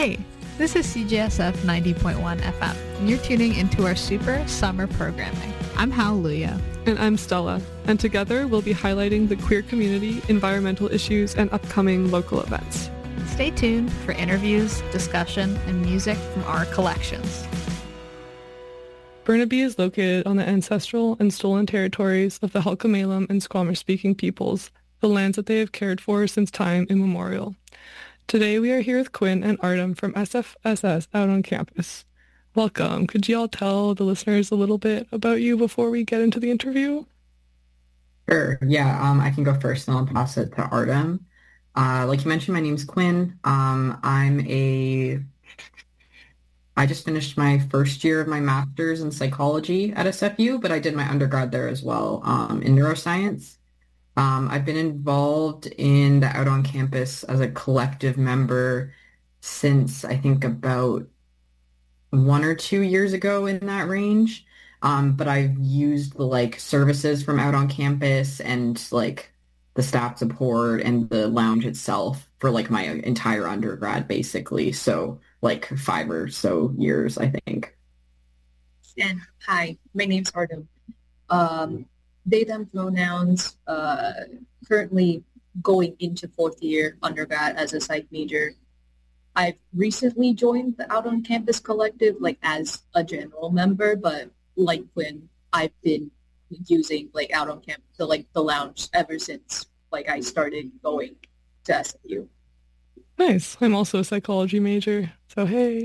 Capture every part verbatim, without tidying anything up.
Hey, this is C J S F ninety point one F M, and you're tuning into our super summer programming. I'm Hallelujah. And I'm Stella, and together we'll be highlighting the queer community, environmental issues, and upcoming local events. Stay tuned for interviews, discussion, and music from our collections. Burnaby is located on the ancestral and stolen territories of the Halkomelem and Squamish-speaking peoples, the lands that they have cared for since time immemorial. Today we are here with Quinn and Artem from S F S S out on campus. Welcome. Could you all tell the listeners a little bit about you before we get into the interview? Sure. Yeah, um, I can go first and I'll pass it to Artem. Uh, like you mentioned, my name's Quinn. Um, I'm a... I just finished my first year of my master's in psychology at S F U, but I did my undergrad there as well um, in neuroscience. Um, I've been involved in the Out on Campus as a collective member since I think about one or two years ago in that range. Um, but I've used the like services from Out on Campus and like the staff support and the lounge itself for like my entire undergrad basically. So like five or so years, I think. And hi, my name's Artem. Um, they, them pronouns, uh, currently going into fourth year undergrad as a psych major. I've recently joined the Out on Campus collective, like as a general member, but like Quinn, I've been using like Out on Campus, the, like the lounge ever since like I started going to S F U. Nice. I'm also a psychology major, so hey.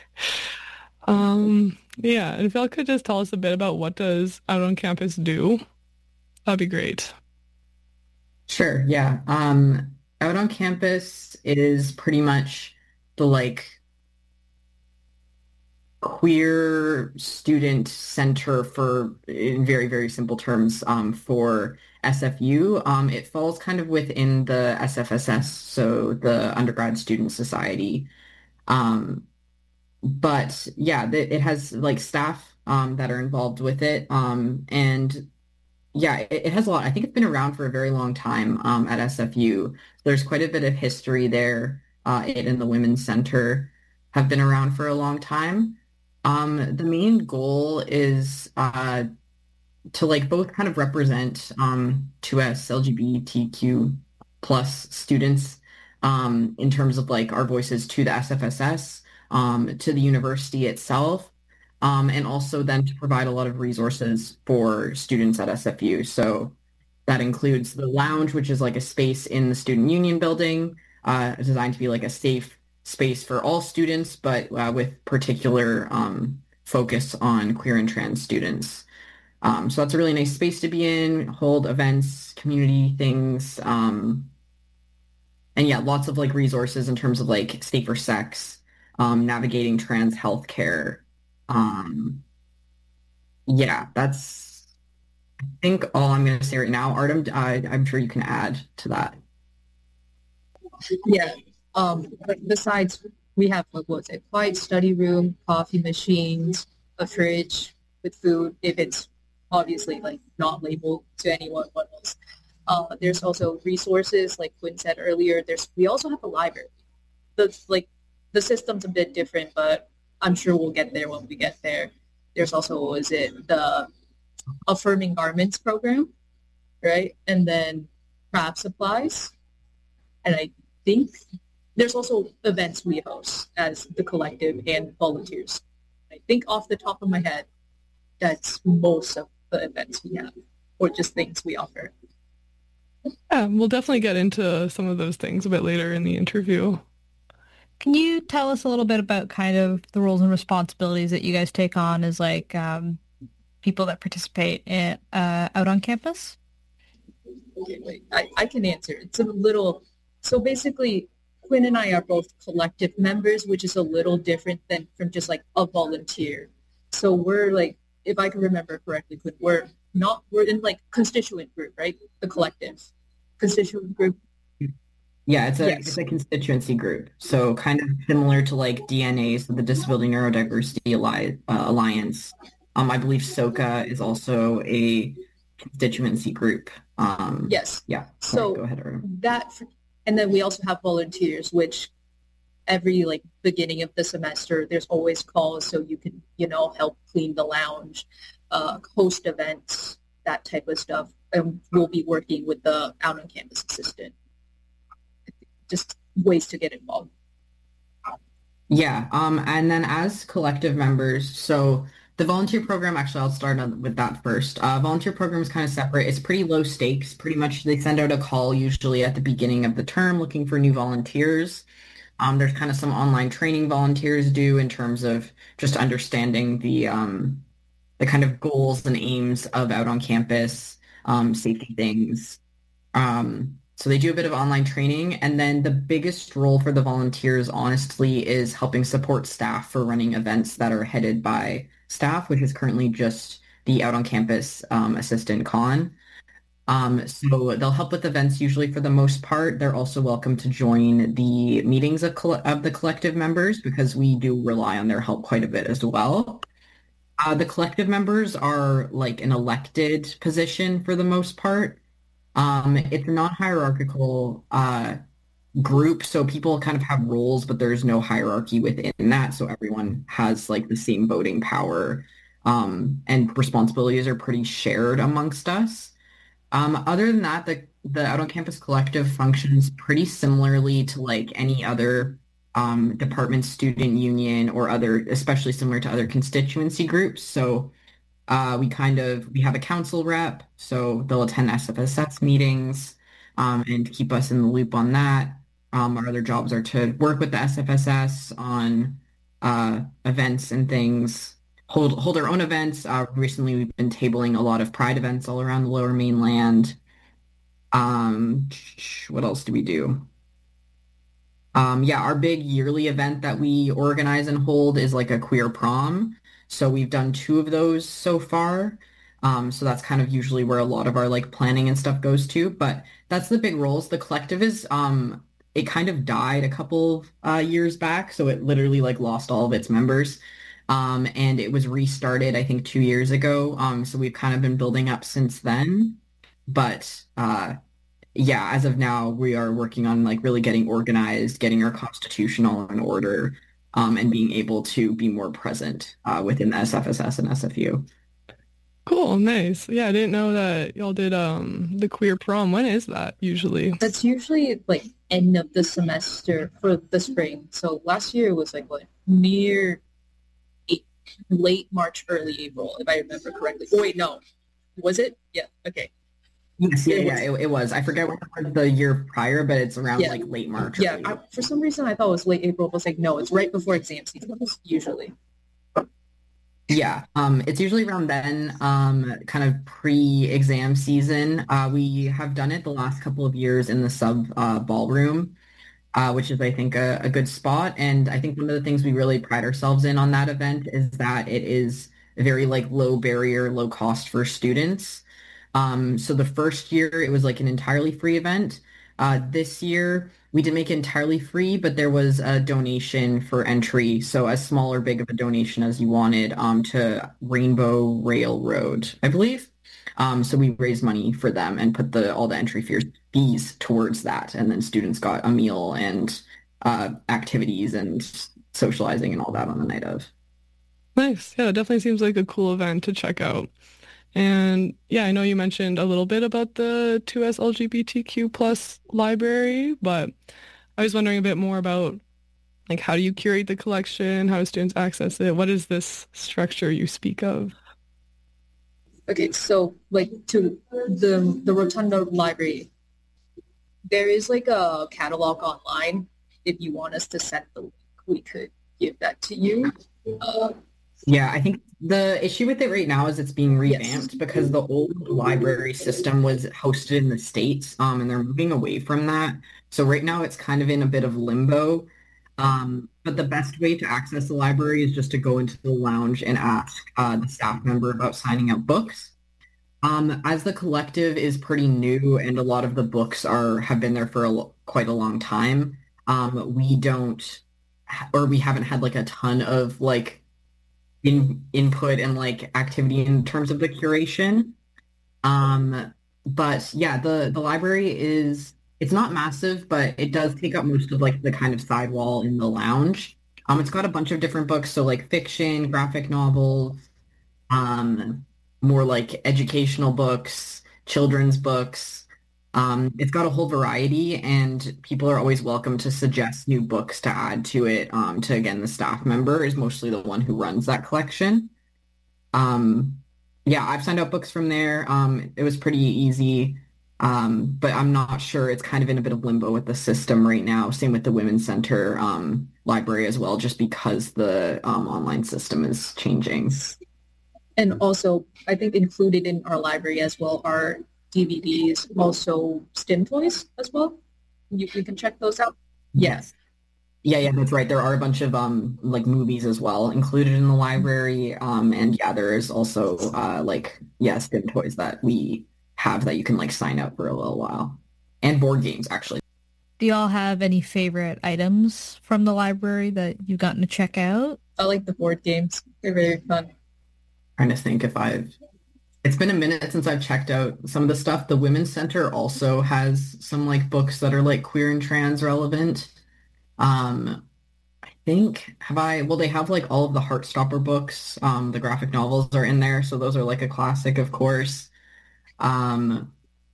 um, yeah, and if y'all could just tell us a bit about what does Out on Campus do, that'd be great. Sure, yeah. Um, Out on Campus is pretty much the like queer student center for, in very, very simple terms, um, for S F U. Um, it falls kind of within the S F S S, so the Undergrad Student Society. Um, but yeah, th- it has like staff um, that are involved with it. Um, and yeah, it, it has a lot. I think it's been around for a very long time um, at S F U. There's quite a bit of history there. Uh, it and the Women's Center have been around for a long time. Um, the main goal is uh, to like both kind of represent um, two S L G B T Q plus students um, in terms of like our voices to the S F S S, um, to the university itself, um, and also then to provide a lot of resources for students at S F U. So that includes the lounge, which is like a space in the student union building, uh, designed to be like a safe space for all students, but uh, with particular um, focus on queer and trans students. Um, so that's a really nice space to be in, hold events, community things, um, and yeah, lots of like resources in terms of like safer sex, um, navigating trans healthcare. Um, yeah, that's I think all I'm going to say right now. Artem, uh, I'm sure you can add to that. Yeah. Um, but besides, we have like what's it? Quiet study room, coffee machines, a fridge with food if it's obviously like not labeled to anyone what else. Uh, there's also resources, like Quinn said earlier. There's we also have a library. The like the system's a bit different, but I'm sure we'll get there when we get there. There's also what was it the Affirming Garments program, right? And then craft supplies, and I think there's also events we host as the collective and volunteers. I think off the top of my head, that's most of the events we have, or just things we offer. Yeah, we'll definitely get into some of those things a bit later in the interview. Can you tell us a little bit about kind of the roles and responsibilities that you guys take on as like um, people that participate in, uh, out on campus? Okay, wait, I, I can answer. It's a little, so basically, Quinn and I are both collective members, which is a little different than from just like a volunteer. So we're like, if I can remember correctly, Quinn, we're not, we're in like constituent group, right? The collective constituent group. Yeah, it's a Yes. it's a constituency group. So kind of similar to like D N A, so the Disability Neurodiversity Alli- uh, Alliance. Um, I believe SOCA is also a constituency group. Um, Yes. Yeah. So go ahead, Artem. that, and then we also have volunteers, which every like beginning of the semester, there's always calls so you can, you know, help clean the lounge, uh, host events, that type of stuff. And we'll be working with the out on campus assistant. Just ways to get involved. Yeah, um, and then as collective members, so the volunteer program, actually, I'll start on, with that first. Uh, volunteer program is kind of separate. It's pretty low stakes. Pretty much they send out a call usually at the beginning of the term looking for new volunteers. Um, there's kind of some online training volunteers do in terms of just understanding the um, the kind of goals and aims of out on campus, um, safety things. Um, so they do a bit of online training. And then the biggest role for the volunteers, honestly, is helping support staff for running events that are headed by staff, which is currently just the out on campus um, assistant con. Um, so they'll help with events usually for the most part. They're also welcome to join the meetings of, coll- of the collective members because we do rely on their help quite a bit as well. Uh, the collective members are like an elected position for the most part. Um, it's a non-hierarchical uh, group, so people kind of have roles, but there's no hierarchy within that, so everyone has like the same voting power, um, and responsibilities are pretty shared amongst us. Um, other than that, the the Out on Campus Collective functions pretty similarly to like any other um, department, student union, or other, especially similar to other constituency groups. So uh, we kind of we have a council rep, so they'll attend S F S S meetings um, and keep us in the loop on that. Um, our other jobs are to work with the S F S S on uh, events and things, hold hold our own events. Uh, recently, we've been tabling a lot of Pride events all around the Lower Mainland. Um, what else do we do? Um, yeah, our big yearly event that we organize and hold is like a queer prom. So we've done two of those so far. Um, so that's kind of usually where a lot of our like planning and stuff goes to. But that's the big roles. The collective is um, it kind of died a couple uh, years back, so it literally like lost all of its members. Um, and it was restarted, I think, two years ago. Um, so we've kind of been building up since then. But uh, yeah, as of now, we are working on like really getting organized, getting our constitutional in order, um, and being able to be more present uh, within the S F S S and S F U. Cool, nice. Yeah, I didn't know that y'all did um the queer prom. When is that usually? That's usually like end of the semester for the spring. So last year was like what near eight, late March, early April, if I remember correctly. Oh wait, no, was it? Yeah. Okay. Yes, yeah, yeah, it, it was. I forget what was the year prior, but it's around Yeah. like late March. Yeah. early I, April. for some reason, I thought it was late April. But it's like no, it's right before exam season usually. Yeah, um, it's usually around then, um, kind of pre-exam season. Uh, we have done it the last couple of years in the sub uh, ballroom, uh, which is, I think, a, a good spot. And I think one of the things we really pride ourselves in on that event is that it is very like low barrier, low cost for students. Um, so the first year it was like an entirely free event. Uh, this year we didn't make it entirely free, but there was a donation for entry. So as small or big of a donation as you wanted, um, to Rainbow Railroad, I believe. Um, so we raised money for them and put the all the entry fees fees towards that. And then students got a meal and uh, activities and socializing and all that on the night of. Nice. Yeah, it definitely seems like a cool event to check out. And yeah, I know you mentioned a little bit about the two S L G B T Q plus library, but I was wondering a bit more about like how do you curate the collection? How do students access it? What is this structure you speak of? Okay, so like to the the Rotunda Library, there is like a catalog online. If you want us to send the link, we could give that to you. Uh, Yeah, I think the issue with it right now is it's being Yes. revamped because the old library system was hosted in the States, um, and they're moving away from that. So right now it's kind of in a bit of limbo. Um, but the best way to access the library is just to go into the lounge and ask uh, the staff member about signing up books. Um, as the collective is pretty new and a lot of the books are have been there for a, lo- quite a long time, um, we don't, ha- or we haven't had like a ton of like in input and like activity in terms of the curation. Um, but yeah, the the library is It's not massive, but it does take up most of like the kind of sidewall in the lounge. Um, it's got a bunch of different books, so like fiction, graphic novels, um, more like educational books, children's books. Um, it's got a whole variety, and people are always welcome to suggest new books to add to it. Um, to again, the staff member is mostly the one who runs that collection. Um, yeah, I've signed up books from there. Um, it was pretty easy. Um, but I'm not sure. It's kind of in a bit of limbo with the system right now. Same with the Women's Center um, library as well, just because the um, online system is changing. And also, I think included in our library as well are D V Ds, also STEM toys as well. You, you can check those out. Yes. Yeah, yeah, that's right. There are a bunch of um like movies as well included in the library. Um, and yeah, there is also uh like yeah, STEM toys that we have that you can like sign up for a little while. And board games actually. Do y'all have any favorite items from the library that you've gotten to check out? I like the board games. They're very fun. Trying to think if I've it's been a minute since I've checked out some of the stuff. The Women's Center also has some like books that are like queer and trans relevant. Um, I think have I well they have like all of the Heartstopper books. Um, the graphic novels are in there, so those are like a classic, of course. Um,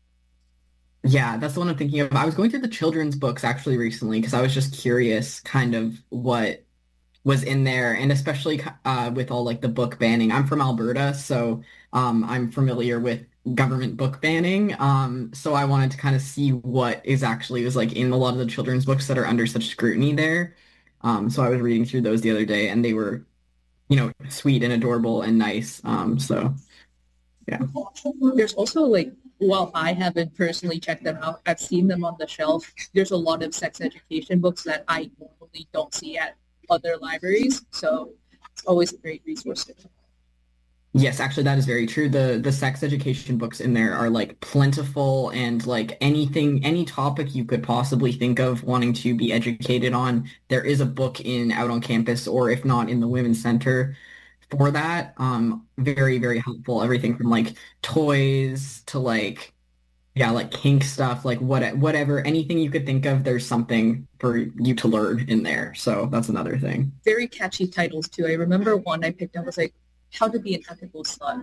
yeah, that's the one I'm thinking of. I was going through the children's books actually recently because I was just curious kind of what was in there, and especially uh, with all like the book banning. I'm from Alberta, so um, I'm familiar with government book banning. Um, so I wanted to kind of see what is actually was like in a lot of the children's books that are under such scrutiny there. Um, so I was reading through those the other day, and they were, you know, sweet and adorable and nice. Um, so yeah. There's also like, while I haven't personally checked them out, I've seen them on the shelf. There's a lot of sex education books that I normally don't see at other libraries, so it's always a great resource. Yes, actually, that is very true. The the sex education books in there are like plentiful, and like anything, any topic you could possibly think of wanting to be educated on, there is a book in out on campus, or if not in the Women's Center for that. Um, very, very helpful. Everything from like toys to like yeah, like kink stuff, like what, whatever, anything you could think of, there's something for you to learn in there. So that's another thing. Very catchy titles too. I remember one I picked up was like, How to Be an Ethical Slut.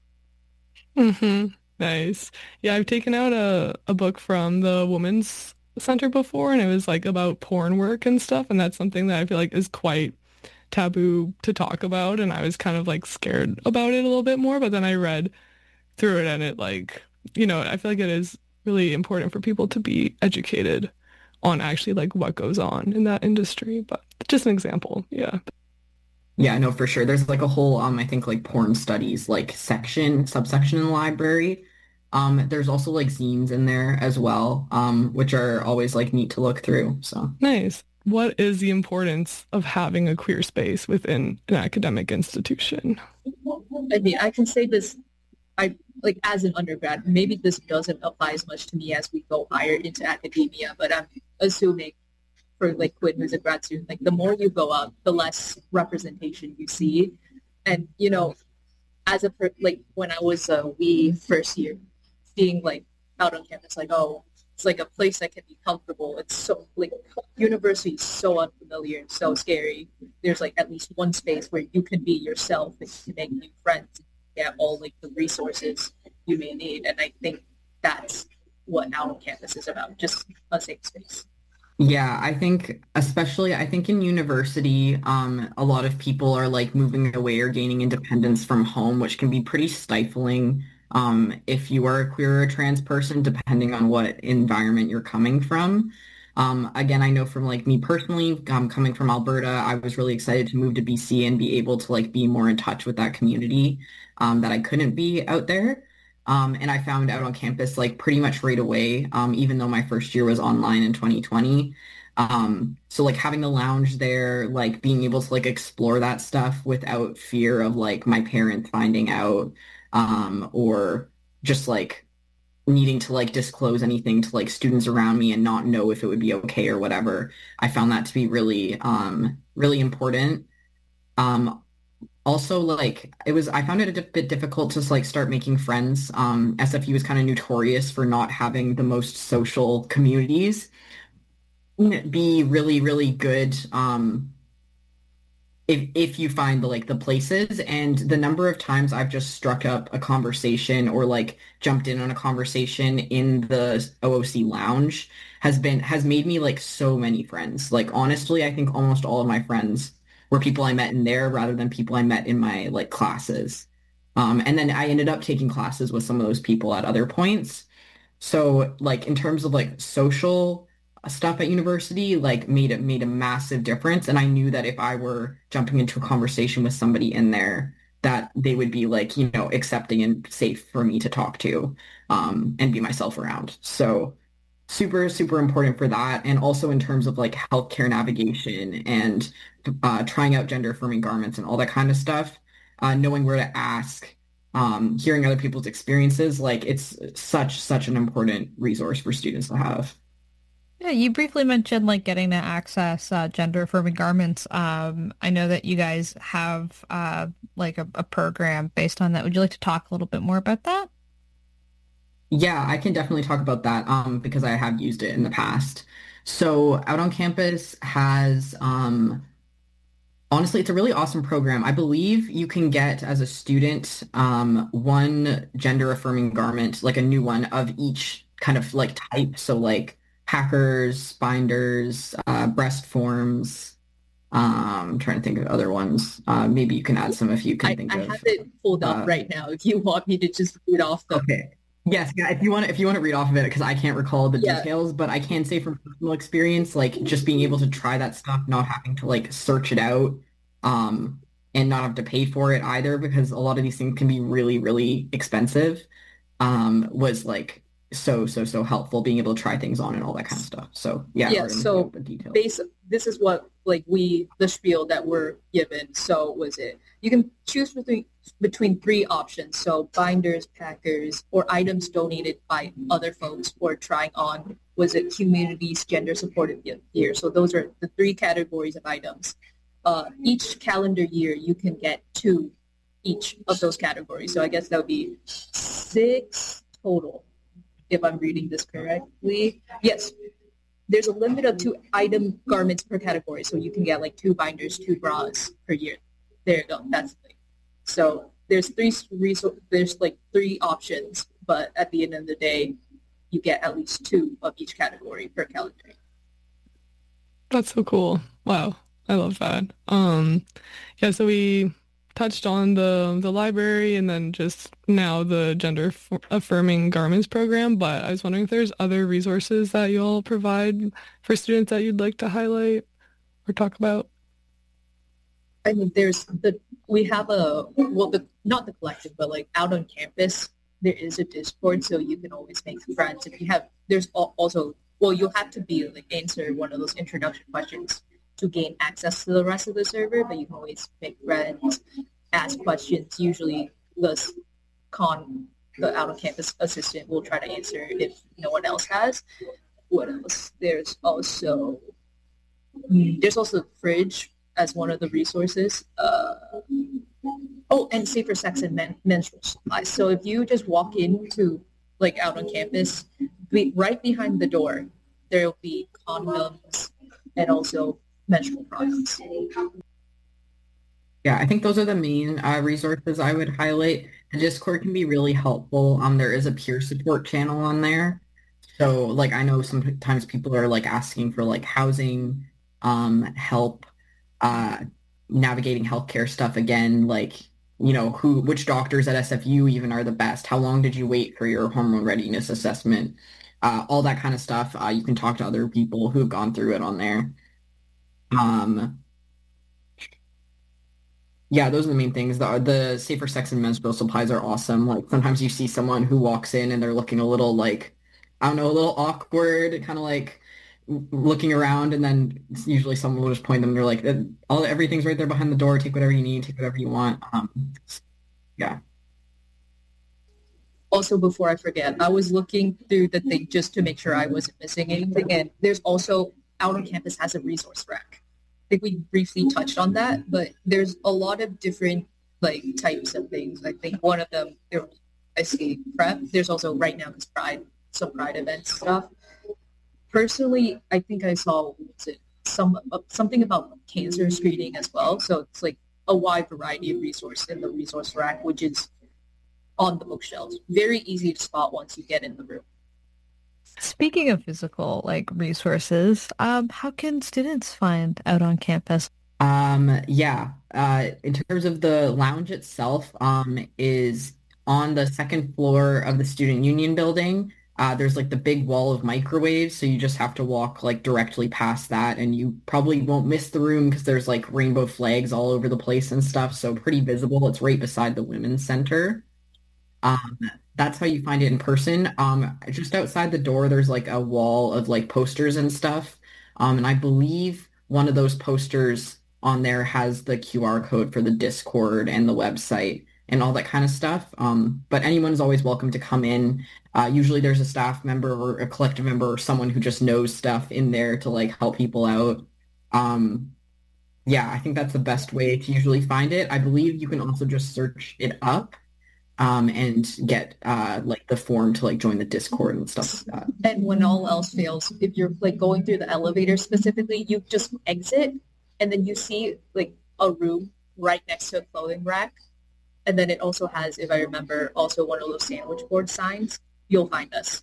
Mm-hmm. Nice. Yeah, I've taken out a, a book from the Women's Center before, and it was like about porn work and stuff, and that's something that I feel like is quite taboo to talk about, and I was kind of like scared about it a little bit more, but then I read through it and it like, you know, I feel like it is really important for people to be educated on actually like what goes on in that industry. But just an example. Yeah. Yeah, no, for sure. There's like a whole, um, I think like porn studies, like section, subsection in the library. Um, there's also like zines in there as well, um, which are always like neat to look through. So nice. What is the importance of having a queer space within an academic institution? I mean, I can say this, I like as an undergrad, maybe this doesn't apply as much to me as we go higher into academia, but I'm assuming for like Quinn, who's a grad student, like the more you go up, the less representation you see. And, you know, as a, per- like when I was a wee first year, being like out on campus, like, oh, it's like a place that can be comfortable. It's so, like, university is so unfamiliar and so scary. There's like at least one space where you can be yourself and you can make new friends, get all like the resources you may need. And I think that's what out on campus is about, just a safe space. Yeah, I think especially I think in university, um, a lot of people are like moving away or gaining independence from home, which can be pretty stifling um, if you are a queer or a trans person, depending on what environment you're coming from. Um, again, I know from like me personally, um, coming from Alberta, I was really excited to move to B C and be able to like be more in touch with that community um, that I couldn't be out there. Um, and I found out on campus like pretty much right away, um, even though my first year was online in twenty twenty. Um, so like having the lounge there, like being able to like explore that stuff without fear of like my parents finding out, um, or just like needing to like disclose anything to like students around me and not know if it would be okay or whatever. I found that to be really, um, really important. Um, also like it was I found it a di- bit difficult to like start making friends. Um, S F U is kind of notorious for not having the most social communities. Be really, really good. Um, if if you find the like the places and the number of times I've just struck up a conversation or like jumped in on a conversation in the O O C lounge has been has made me like so many friends. Like honestly, I think almost all of my friends were people I met in there rather than people I met in my like classes. Um, and then I ended up taking classes with some of those people at other points. So like in terms of like social stuff at university, like made it made a massive difference. And I knew that if I were jumping into a conversation with somebody in there, that they would be like, you know, accepting and safe for me to talk to, um, and be myself around. So super, super important for that. And also in terms of like healthcare navigation and uh, trying out gender affirming garments and all that kind of stuff, uh, knowing where to ask, um, hearing other people's experiences, like it's such, such an important resource for students to have. Yeah, you briefly mentioned like getting to access uh, gender affirming garments. Um, I know that you guys have uh, like a, a program based on that. Would you like to talk a little bit more about that? Yeah, I can definitely talk about that um, because I have used it in the past. So out on campus has, um, honestly, it's a really awesome program. I believe you can get as a student um, one gender affirming garment, like a new one of each kind of like type. So like packers, binders, uh, breast forms. Um, I'm trying to think of other ones. Uh, maybe you can add some if you can I, think I of. have it pulled up uh, right now if you want me to just read off them. Okay. Yes, yeah, if you want to, if you want to read off of it, because I can't recall the Yeah. details, but I can say from personal experience, like just being able to try that stuff, not having to like search it out, um, and not have to pay for it either, because a lot of these things can be really, really expensive, um, was like so, so, so helpful being able to try things on and all that kind of stuff. So yeah, Yeah, Artem, so the details. base this is what like we the spiel that we're given. So was it you can choose between between three options. So binders, packers, or items donated by other folks or trying on. Was it communities gender supportive gear? So those are the three categories of items. Uh, each calendar year you can get two each of those categories. So I guess that would be six total, if I'm reading this correctly. Yes, there's a limit of two item garments per category, so you can get like two binders, two bras per year. There you go. That's the thing. So there's three resor- there's like three options, but at the end of the day, you get at least two of each category per calendar. That's so cool. Wow. I love that. Um, yeah, so we touched on the the library and then just now the gender aff- affirming garments program, but I was wondering if there's other resources that you all provide for students that you'd like to highlight or talk about. I mean, there's the we have a well, the not the collective, but like out on campus, there is a Discord, so you can always make friends. If you have, there's al- also well, you'll have to be like answer one of those introduction questions to gain access to the rest of the server, but you can always make friends, ask questions. Usually, the con the out on campus assistant will try to answer if no one else has. What else? There's also mm, there's also the fridge as one of the resources. Uh, oh, and safer sex and men- menstrual supplies. So if you just walk into like out on campus, be, right behind the door, there will be condoms and also menstrual products. Yeah, I think those are the main uh, resources I would highlight. The Discord can be really helpful. Um, there is a peer support channel on there. So like I know sometimes people are like asking for like housing, um, help, uh, navigating healthcare stuff again, like, you know, who, which doctors at S F U even are the best? How long did you wait for your hormone readiness assessment? Uh, all that kind of stuff. Uh, you can talk to other people who have gone through it on there. Um, yeah, those are the main things. The, the safer sex and menstrual supplies are awesome. Like sometimes you see someone who walks in and they're looking a little like, I don't know, a little awkward, kind of like looking around, and then usually someone will just point them. And they're like, all everything's right there behind the door. Take whatever you need. Take whatever you want. Um, yeah. Also, before I forget, I was looking through the thing just to make sure I wasn't missing anything. And there's also out on campus has a resource rack. I think we briefly touched on that, but there's a lot of different like types of things. I think one of them, there, I see prep. There's also right now this Pride, some Pride event stuff. Personally, I think I saw what's it, some uh, something about cancer screening as well. So it's like a wide variety of resources in the resource rack, which is on the bookshelves. Very easy to spot once you get in the room. Speaking of physical like resources, um, how can students find Out on Campus? Um, yeah, uh, in terms of the lounge itself, um, is on the second floor of the Student Union building. Uh, there's like the big wall of microwaves, so you just have to walk like directly past that, and you probably won't miss the room because there's like rainbow flags all over the place and stuff, so pretty visible. It's right beside the Women's Center. Um, that's how you find it in person. Um, just outside the door, there's like a wall of like posters and stuff. Um, and I believe one of those posters on there has the Q R code for the Discord and the website and all that kind of stuff. Um, but anyone is always welcome to come in. Uh, usually there's a staff member or a collective member or someone who just knows stuff in there to like help people out. Um, yeah, I think that's the best way to usually find it. I believe you can also just search it up. Um, and get uh, like the form to like join the Discord and stuff like that. And when all else fails, if you're like going through the elevator specifically, you just exit and then you see like a room right next to a clothing rack. And then it also has, if I remember, also one of those sandwich board signs. You'll find us.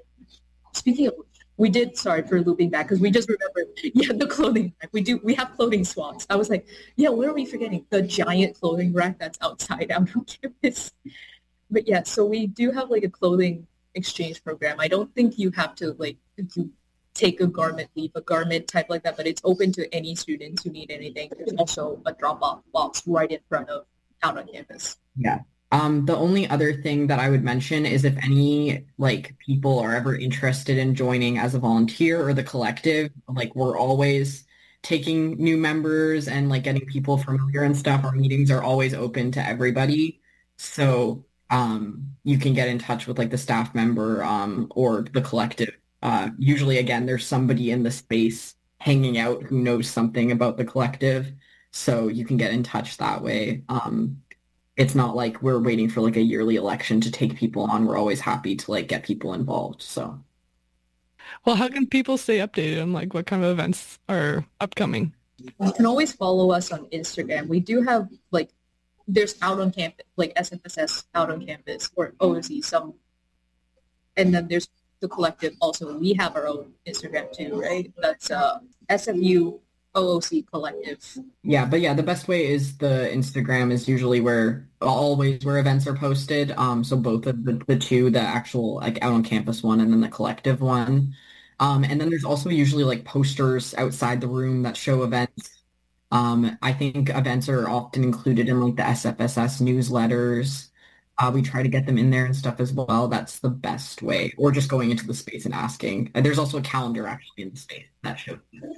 Speaking of which, we did, sorry for looping back, because we just remembered, yeah, the clothing rack. We do, we have clothing swaps. I was like, yeah, what are we forgetting? The giant clothing rack that's outside out on campus. But yeah, so we do have like a clothing exchange program. I don't think you have to like to take a garment, leave a garment type like that, but it's open to any students who need anything. There's also a drop-off box right in front of Out on Campus. Yeah. Um, the only other thing that I would mention is if any like people are ever interested in joining as a volunteer or the collective, like we're always taking new members and like getting people familiar and stuff. Our meetings are always open to everybody. So um, you can get in touch with like the staff member um, or the collective. Uh, usually, again, there's somebody in the space hanging out who knows something about the collective. So you can get in touch that way. Um, it's not like we're waiting for like a yearly election to take people on. We're always happy to like get people involved. So, well, how can people stay updated on like what kind of events are upcoming? You can always follow us on Instagram. We do have like there's Out on Campus, like S F S S Out on Campus or O O C some, and then there's the collective. Also, we have our own Instagram too, right? That's uh, S F U O O C Collective. Yeah, but yeah, the best way is the Instagram is usually where always where events are posted. Um, so both of the, the two, the actual like Out on Campus one and then the collective one. Um, and then there's also usually like posters outside the room that show events. Um, I think events are often included in like the S F S S newsletters. Uh, we try to get them in there and stuff as well. That's the best way. Or just going into the space and asking. And there's also a calendar actually in the space that shows.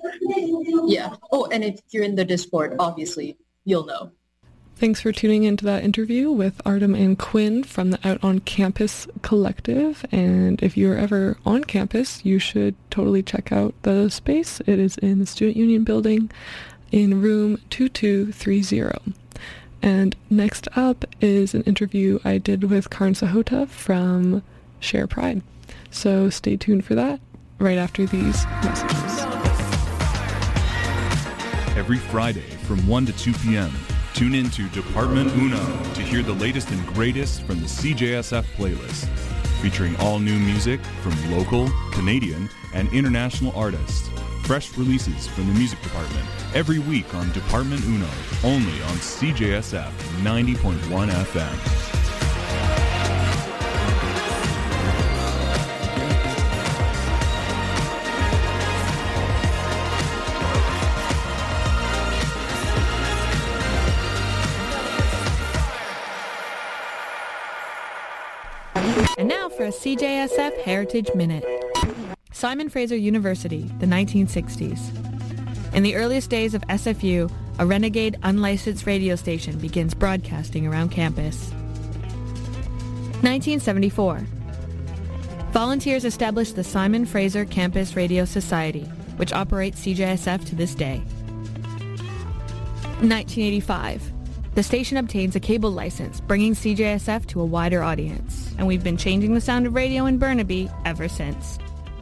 Yeah. Oh, and if you're in the Discord, obviously, you'll know. Thanks for tuning into that interview with Artem and Quinn from the Out on Campus Collective. And if you're ever on campus, you should totally check out the space. It is in the Student Union building in room two two three zero. And next up is an interview I did with Karn Sahota from Share Pride. So stay tuned for that right after these messages. Every Friday from one to two p.m., tune in to Department Uno to hear the latest and greatest from the C J S F playlist, featuring all new music from local, Canadian, and international artists. Fresh releases from the music department every week on Department Uno, only on C J S F ninety point one F M. And now for a C J S F Heritage Minute. Simon Fraser University, the nineteen sixties. In the earliest days of S F U, a renegade unlicensed radio station begins broadcasting around campus. nineteen seventy-four. Volunteers established the Simon Fraser Campus Radio Society, which operates C J S F to this day. nineteen eighty-five. The station obtains a cable license, bringing C J S F to a wider audience, and we've been changing the sound of radio in Burnaby ever since.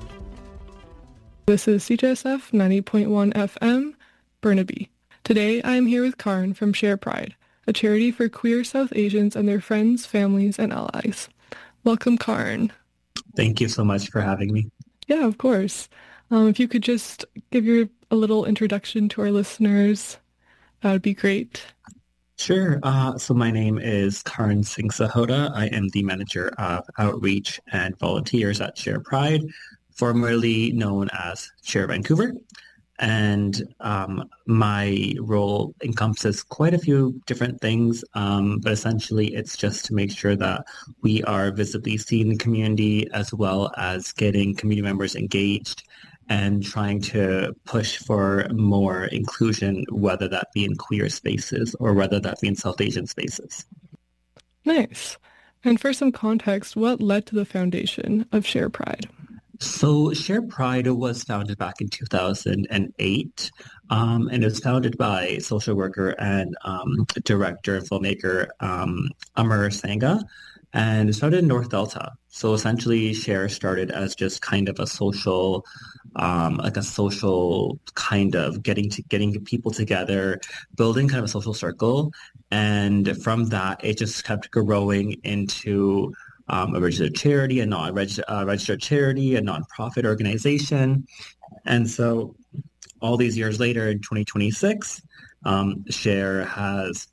This is C J S F ninety point one F M, Burnaby. Today I am here with Karan from Share Pride, a charity for queer South Asians and their friends, families, and allies. Welcome, Karan. Thank you so much for having me. Yeah, of course. Um, if you could just give your a little introduction to our listeners, that would be great. Sure. Uh, so my name is Karan Singh Sahota. I am the Manager of Outreach and Volunteers at Share Pride, formerly known as Share Vancouver. And um, my role encompasses quite a few different things, um, but essentially it's just to make sure that we are visibly seen in the community, as well as getting community members engaged and trying to push for more inclusion, whether that be in queer spaces or whether that be in South Asian spaces. Nice. And for some context, what led to the foundation of Share Pride? So Share Pride was founded back in two thousand eight, um, and it was founded by social worker and um, director and filmmaker um, Amar Sangha, and it started in North Delta. So essentially Share started as just kind of a social, um, like a social kind of getting to getting people together, building kind of a social circle. And from that, it just kept growing into um, a registered charity, a non-registered uh, registered charity, a nonprofit organization. And so all these years later in twenty twenty-six, um, Share has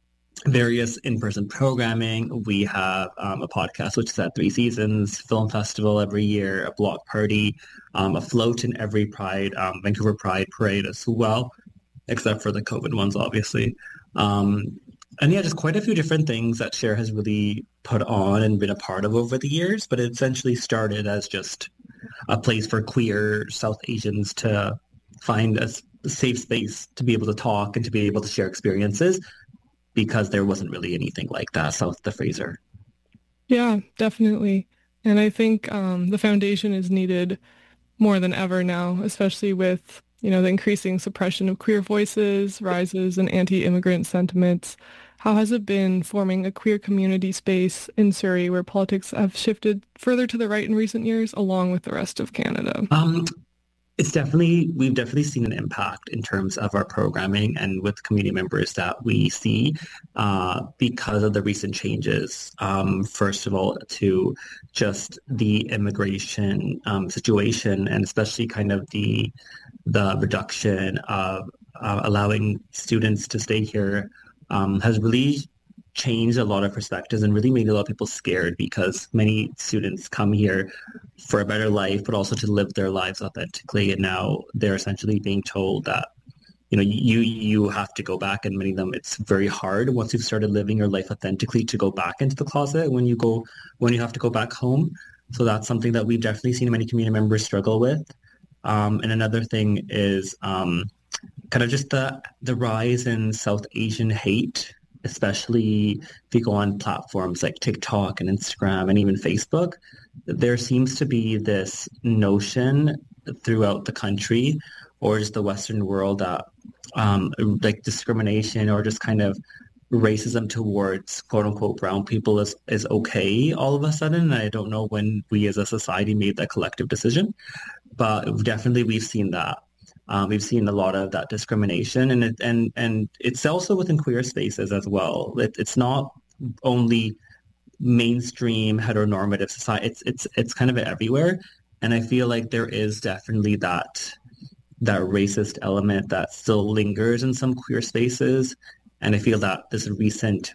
various in-person programming. We have um, a podcast, which is at three seasons, film festival every year, a block party, um, a float in every Pride, um, Vancouver Pride parade as well, except for the COVID ones, obviously. Um, and yeah, just quite a few different things that Share has really put on and been a part of over the years, but it essentially started as just a place for queer South Asians to find a safe space to be able to talk and to be able to share experiences, because there wasn't really anything like that south of the Fraser. Yeah, definitely. And I think um, the foundation is needed more than ever now, especially with, you know, the increasing suppression of queer voices, rises in anti-immigrant sentiments. How has it been forming a queer community space in Surrey where politics have shifted further to the right in recent years, along with the rest of Canada? Um, It's definitely, we've definitely seen an impact in terms of our programming and with community members that we see uh, because of the recent changes. Um, first of all, to just the immigration um, situation, and especially kind of the the reduction of uh, allowing students to stay here um, has really changed a lot of perspectives and really made a lot of people scared, because many students come here for a better life, but also to live their lives authentically. And now they're essentially being told that, you know, you you have to go back, and many of them, it's very hard once you've started living your life authentically to go back into the closet when you go when you have to go back home. So that's something that we've definitely seen many community members struggle with. Um, and another thing is um, kind of just the the rise in South Asian hate, especially if you go on platforms like TikTok and Instagram and even Facebook. There seems to be this notion throughout the country or just the Western world that um, like discrimination or just kind of racism towards quote unquote brown people is, is okay all of a sudden. I don't know when we as a society made that collective decision, but definitely we've seen that. Um, we've seen a lot of that discrimination, and it, and and it's also within queer spaces as well. It, it's not only mainstream heteronormative society. It's it's it's kind of everywhere, and I feel like there is definitely that that racist element that still lingers in some queer spaces, and I feel that this recent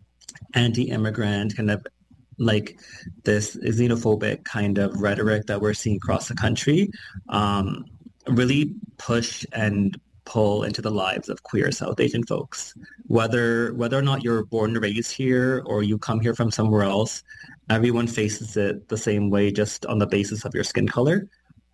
anti-immigrant kind of like this xenophobic kind of rhetoric that we're seeing across the country um, really push and pull into the lives of queer South Asian folks. Whether whether or not you're born and raised here or you come here from somewhere else, everyone faces it the same way, just on the basis of your skin color.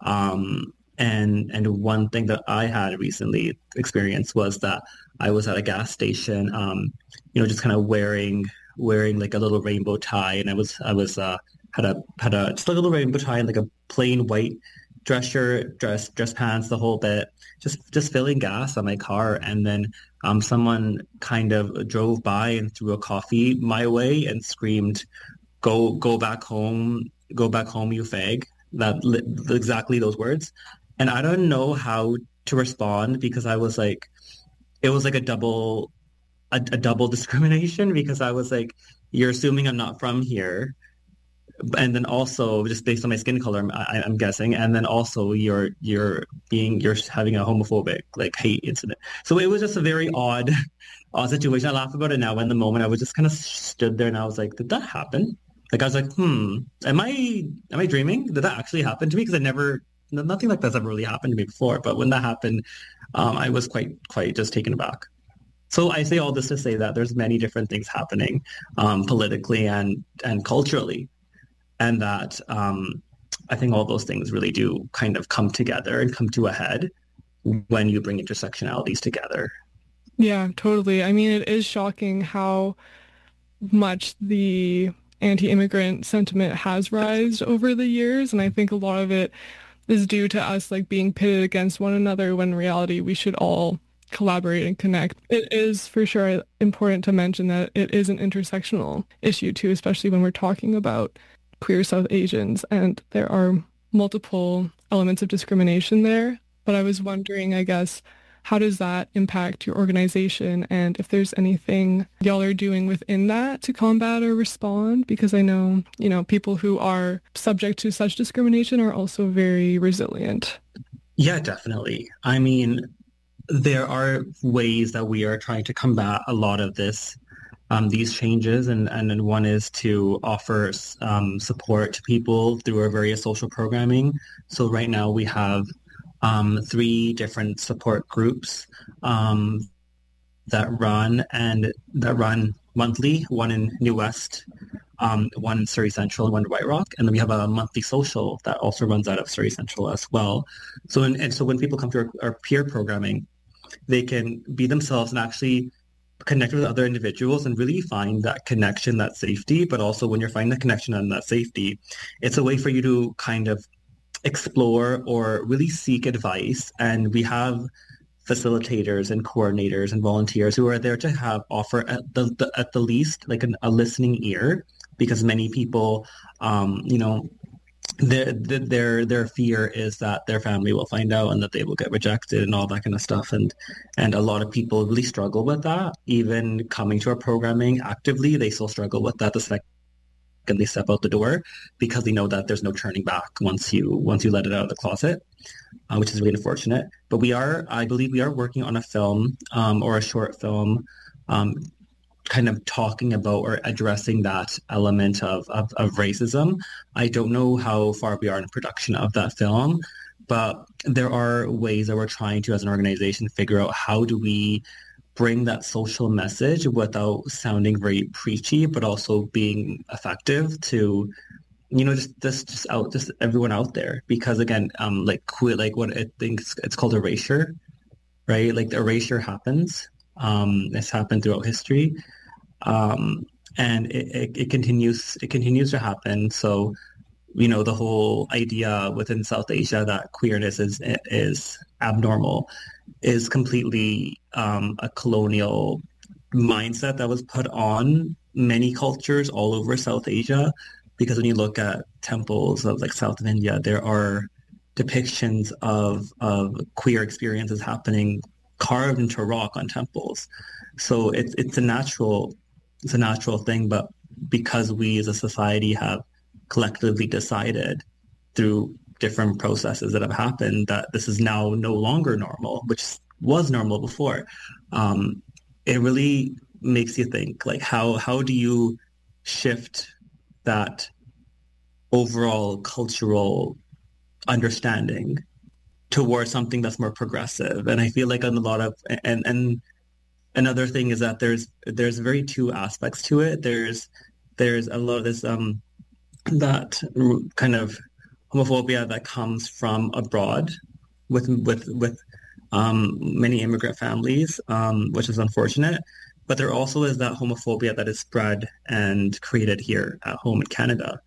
Um, and and one thing that I had recently experienced was that I was at a gas station, um, you know, just kind of wearing wearing like a little rainbow tie, and I was I was uh, had a had a just like a little rainbow tie and like a plain white dress shirt, dress dress pants, the whole bit, just just filling gas on my car. And then um, someone kind of drove by and threw a coffee my way and screamed, go go back home, go back home, you fag. That li- exactly those words. And I don't know how to respond because I was like, it was like a double, a, a double discrimination because I was like, you're assuming I'm not from here. And then also just based on my skin color, I, I'm guessing. And then also you're, you're being, you're having a homophobic like hate incident. So it was just a very odd, odd situation. I laugh about it now. In the moment, I was just kind of stood there and I was like, did that happen? Like, I was like, hmm, am I, am I dreaming? Did that actually happen to me? Because I never, nothing like that's ever really happened to me before. But when that happened, um, I was quite, quite just taken aback. So I say all this to say that there's many different things happening um, politically and, and culturally. And that um, I think all those things really do kind of come together and come to a head when you bring intersectionalities together. Yeah, totally. I mean, it is shocking how much the anti-immigrant sentiment has risen over the years. And I think a lot of it is due to us like being pitted against one another when in reality we should all collaborate and connect. It is for sure important to mention that it is an intersectional issue too, especially when we're talking about queer South Asians, and there are multiple elements of discrimination there. But I was wondering, I guess, how does that impact your organization, and if there's anything y'all are doing within that to combat or respond? Because I know, you know, people who are subject to such discrimination are also very resilient. Yeah, definitely. I mean, there are ways that we are trying to combat a lot of this, um, these changes, and, and and one is to offer um, support to people through our various social programming. So right now we have um, three different support groups um, that run and that run monthly. One in New West, um, one in Surrey Central, and one in White Rock, and then we have a monthly social that also runs out of Surrey Central as well. So and, and so when people come to our, our peer programming, they can be themselves and actually connect with other individuals and really find that connection, that safety. But also when you're finding that connection and that safety, it's a way for you to kind of explore or really seek advice. And we have facilitators and coordinators and volunteers who are there to have offer at the, the at the least like an, a listening ear, because many people, um, you know, their their their fear is that their family will find out and that they will get rejected and all that kind of stuff. And and a lot of people really struggle with that. Even coming to our programming actively, they still struggle with that the second they step out the door, because they know that there's no turning back once you once you let it out of the closet, uh, which is really unfortunate. But we are, I believe we are working on a film um, or a short film um, kind of talking about or addressing that element of, of, of racism. I don't know how far we are in production of that film, but there are ways that we're trying to, as an organization, figure out how do we bring that social message without sounding very preachy, but also being effective to, you know, just just, just out, just everyone out there. Because again, um, like queer, like what I think it's called erasure, right? Like the erasure happens. Um, it's happened throughout history, um, and it, it, it continues. It continues to happen. So, you know, the whole idea within South Asia that queerness is is abnormal is completely um, a colonial mindset that was put on many cultures all over South Asia. Because when you look at temples of like south of India, there are depictions of of queer experiences happening carved into rock on temples. So it's it's a natural it's a natural thing, but because we as a society have collectively decided through different processes that have happened that this is now no longer normal, which was normal before, um, it really makes you think, like, how how do you shift that overall cultural understanding towards something that's more progressive? And I feel like on a lot of and and another thing is that there's there's very two aspects to it. There's there's a lot of this um that kind of homophobia that comes from abroad with with with um, many immigrant families, um, which is unfortunate. But there also is that homophobia that is spread and created here at home in Canada.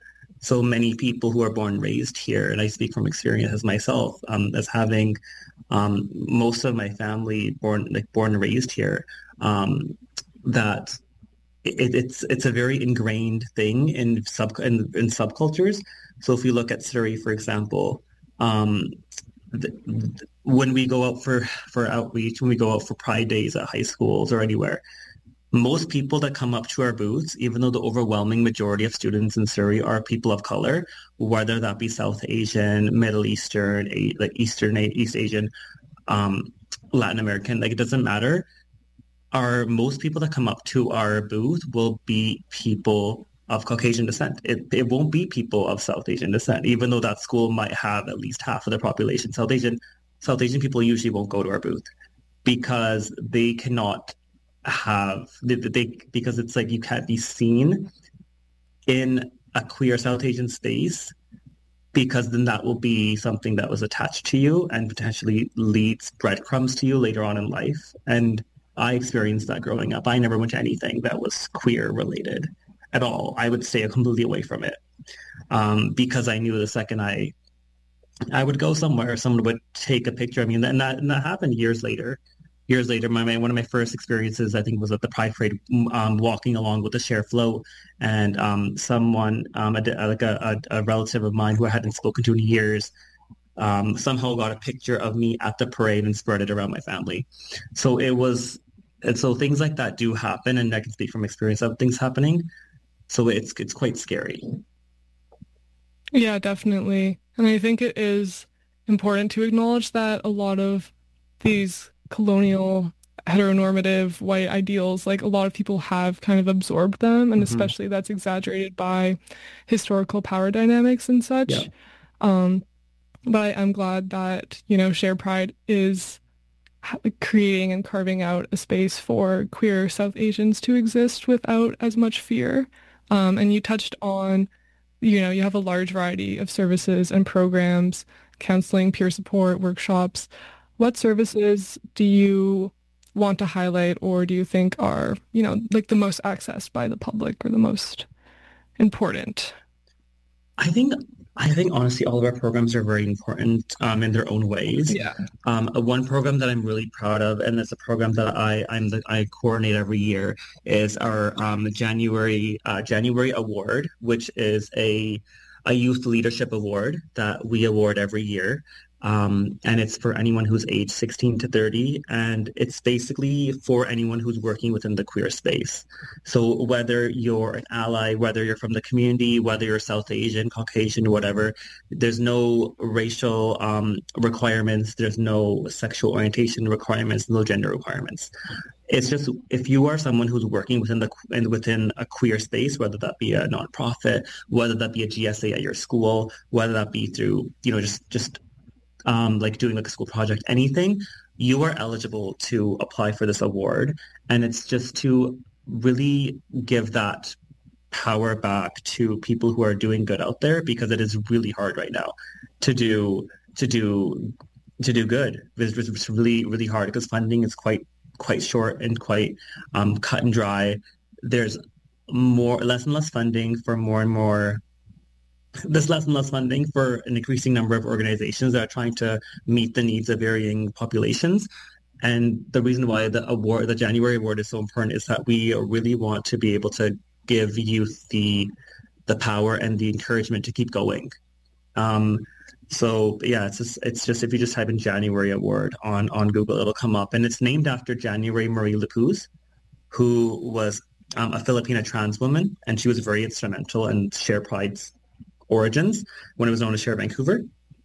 So many people who are born and raised here, and I speak from experience as myself, um, as having um, most of my family born like born and raised here, um, that it, it's it's a very ingrained thing in sub in, in subcultures. So if you look at Surrey, for example, um, the, the, when we go out for for outreach, when we go out for Pride Days at high schools or anywhere, most people that come up to our booths, even though the overwhelming majority of students in Surrey are people of color, whether that be South Asian, Middle Eastern, like Eastern, East Asian, um, Latin American, like it doesn't matter. Our most people that come up to our booth will be people of Caucasian descent. It, it won't be people of South Asian descent, even though that school might have at least half of the population. South Asian, South Asian people usually won't go to our booth because they cannot have they, they because it's like you can't be seen in a queer South Asian space, because then that will be something that was attached to you and potentially leads breadcrumbs to you later on in life. And I experienced that growing up. I never went to anything that was queer related at all. I would stay completely away from it um, because I knew the second I I would go somewhere, someone would take a picture of me, and that, and that happened years later. Years later, my, my one of my first experiences, I think, was at the Pride Parade, um, walking along with the Share Float, and um, someone, um, a, like a, a, a relative of mine who I hadn't spoken to in years, um, somehow got a picture of me at the parade and spread it around my family. So it was, and so things like that do happen, and I can speak from experience of things happening. So it's it's quite scary. Yeah, definitely. And I think it is important to acknowledge that a lot of these colonial heteronormative white ideals, like a lot of people have kind of absorbed them, and mm-hmm. especially that's exaggerated by historical power dynamics and such. Yeah. Um, but I, I'm glad that, you know, Share Pride is creating and carving out a space for queer South Asians to exist without as much fear. Um, and you touched on, you know, you have a large variety of services and programs, counseling, peer support, workshops. What services do you want to highlight, or do you think are, you know, like the most accessed by the public or the most important? I think, I think honestly, all of our programs are very important um, in their own ways. Yeah. Um, one program that I'm really proud of, and it's a program that I I'm the, I coordinate every year, is our um, January uh, January Award, which is a a youth leadership award that we award every year. Um, and it's for anyone who's age sixteen to thirty, and it's basically for anyone who's working within the queer space. So whether you're an ally, whether you're from the community, whether you're South Asian, Caucasian, whatever, there's no racial um, requirements, there's no sexual orientation requirements, no gender requirements. It's just if you are someone who's working within the within a queer space, whether that be a nonprofit, whether that be a G S A at your school, whether that be through, you know, just just Um, like doing like a school project, anything, you are eligible to apply for this award. And it's just to really give that power back to people who are doing good out there, because it is really hard right now to do to do to do good. It's, it's really really hard because funding is quite quite short and quite um, cut and dry. There's more less and less funding for more and more. There's less and less funding for an increasing number of organizations that are trying to meet the needs of varying populations. And the reason why the award, the January award, is so important is that we really want to be able to give youth the the power and the encouragement to keep going. Um, so yeah, it's just, it's just if you just type in January award on on Google, it'll come up, and it's named after January Marie Lapuz, who was um, a Filipina trans woman, and she was very instrumental in Share Pride's origins when it was known as Share Vancouver.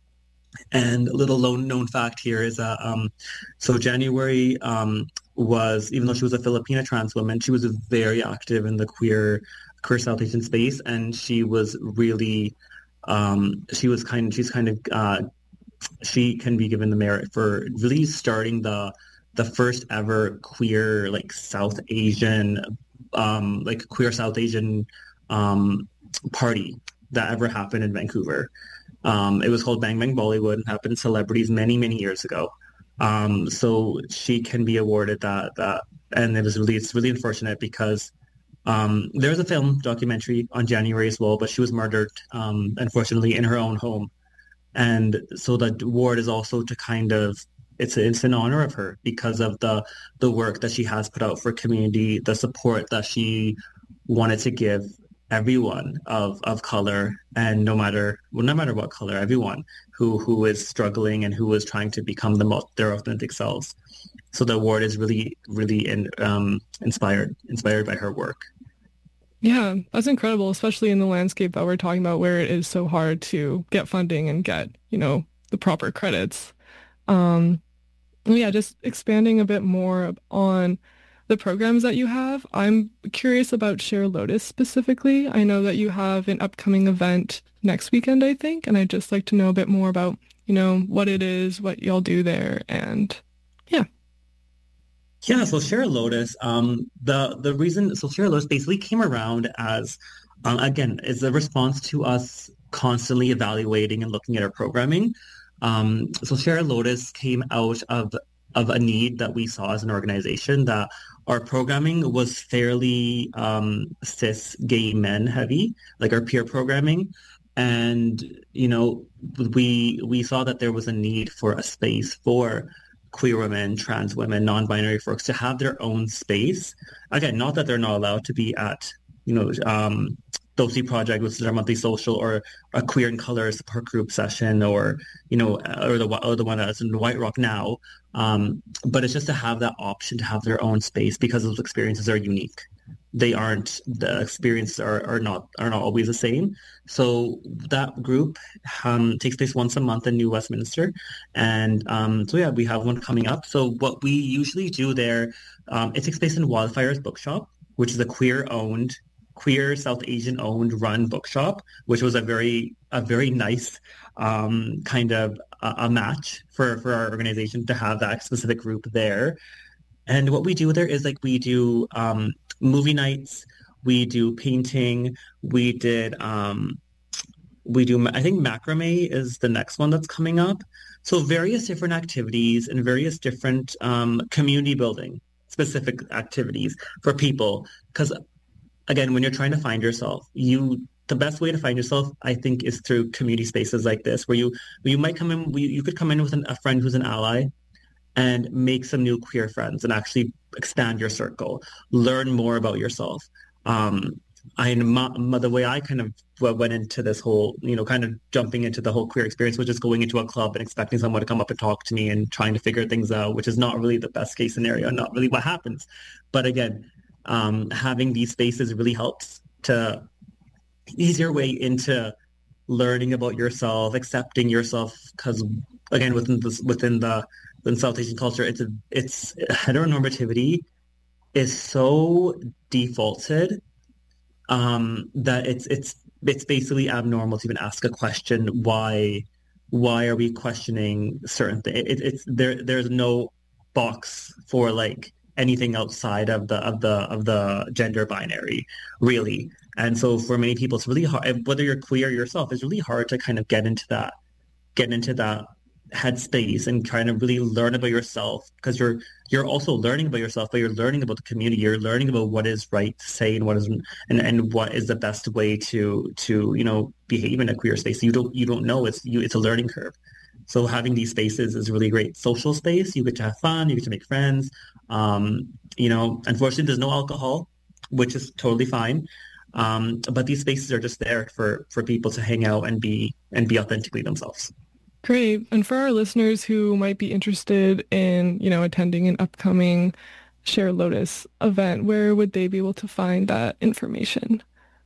And a little known fact here is that um, so January um, was, even though she was a Filipina trans woman, she was very active in the queer queer South Asian space, and she was really um, she was kind she's kind of uh, she can be given the merit for really starting the the first ever queer like South Asian um, like queer South Asian um, party that ever happened in Vancouver. Um, it was called Bang Bang Bollywood, and happened to celebrities many, many years ago. Um, so she can be awarded that, that, and it was really, it's really unfortunate because Um, there's a film documentary on January as well, but she was murdered, um, unfortunately, in her own home. And so the award is also to kind of, it's it's in honor of her because of the the work that she has put out for community, the support that she wanted to give everyone of, of color, and no matter well, no matter what color, everyone who who is struggling and who is trying to become the most, their authentic selves. So the award is really really in, um, inspired inspired by her work. Yeah, that's incredible, especially in the landscape that we're talking about, where it is so hard to get funding and get, you know, the proper credits. Um, yeah, just expanding a bit more on the programs that you have. I'm curious about Share Lotus specifically. I know that you have an upcoming event next weekend, I think, and I'd just like to know a bit more about, you know, what it is, what y'all do there, and yeah. Yeah, so Share Lotus, um, the the reason, so Share Lotus basically came around as, um, again, is a response to us constantly evaluating and looking at our programming. Um, so Share Lotus came out of of a need that we saw as an organization, that our programming was fairly um, cis gay men heavy, like our peer programming. And, you know, we we saw that there was a need for a space for queer women, trans women, non-binary folks to have their own space. Again, not that they're not allowed to be at, you know, um, Dosi Project, which is our monthly social, or a Queer in Color support group session, or, you know, or the or the one that's in White Rock now. Um, but it's just to have that option to have their own space, because those experiences are unique. They aren't, the experiences are, are not are not always the same. So that group um, takes place once a month in New Westminster. And um, so yeah, we have one coming up. So what we usually do there, um, it takes place in Wildfires Bookshop, which is a queer-owned, queer South Asian-owned run bookshop, which was a very a very nice um, kind of a, a match for, for our organization to have that specific group there. And what we do there is like we do um, movie nights, we do painting, we did, um, we do, I think macrame is the next one that's coming up. So various different activities and various different um, community building specific activities for people. Because again, when you're trying to find yourself, you the best way to find yourself, I think, is through community spaces like this, where you where you might come in, you could come in with an, a friend who's an ally, and make some new queer friends and actually expand your circle, learn more about yourself. Um, I, my, my, the way I kind of went into this whole, you know, kind of jumping into the whole queer experience was just going into a club and expecting someone to come up and talk to me and trying to figure things out, which is not really the best case scenario, not really what happens. But again, um, having these spaces really helps to easier way into learning about yourself, accepting yourself, because again, within this, within the in South Asian culture, it's a, it's heteronormativity is so defaulted um, that it's it's it's basically abnormal to even ask a question. Why why are we questioning certain things? It, it's there. There's no box for like anything outside of the of the of the gender binary, really. And so for many people, it's really hard. Whether you're queer yourself, it's really hard to kind of get into that get into that. headspace and trying to really learn about yourself, because you're you're also learning about yourself, but you're learning about the community, you're learning about what is right to say and what is and, and what is the best way to to you know behave in a queer space. You don't you don't know, it's you it's a learning curve. So having these spaces is really great social space. You get to have fun, you get to make friends. Um, you know, unfortunately there's no alcohol, which is totally fine. Um, but these spaces are just there for for people to hang out and be and be authentically themselves. Great. And for our listeners who might be interested in, you know, attending an upcoming Share Lotus event, where would they be able to find that information?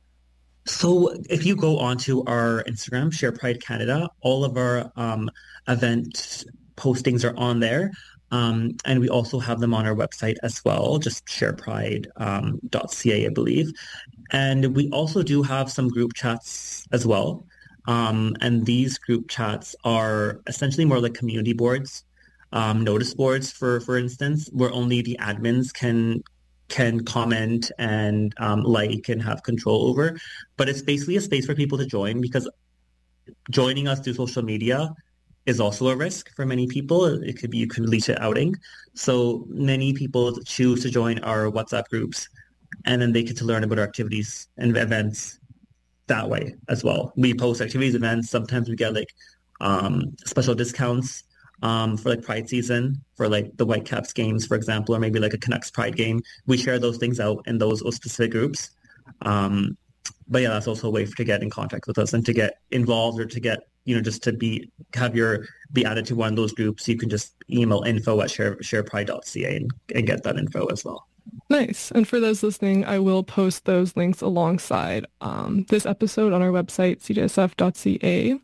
So if you go onto our Instagram, Share Pride Canada, all of our um, event postings are on there. Um, and we also have them on our website as well, just sharepride dot c a, I believe. And we also do have some group chats as well. Um, and these group chats are essentially more like community boards, um, notice boards, for for instance, where only the admins can can comment and um, like and have control over. But it's basically a space for people to join, because joining us through social media is also a risk for many people. It could be, you could lead to outing. So many people choose to join our WhatsApp groups and then they get to learn about our activities and events that way as well. We post activities, events. Sometimes we get like um, special discounts um, for like Pride season, for like the Whitecaps games, for example, or maybe like a Canucks Pride game. We share those things out in those, those specific groups. Um, but yeah, that's also a way for, to get in contact with us and to get involved, or to get, you know, just to be, have your, be added to one of those groups. You can just email info at share, sharepride dot c a and, and get that info as well. Nice. And for those listening, I will post those links alongside um, this episode on our website, c j s f dot c a.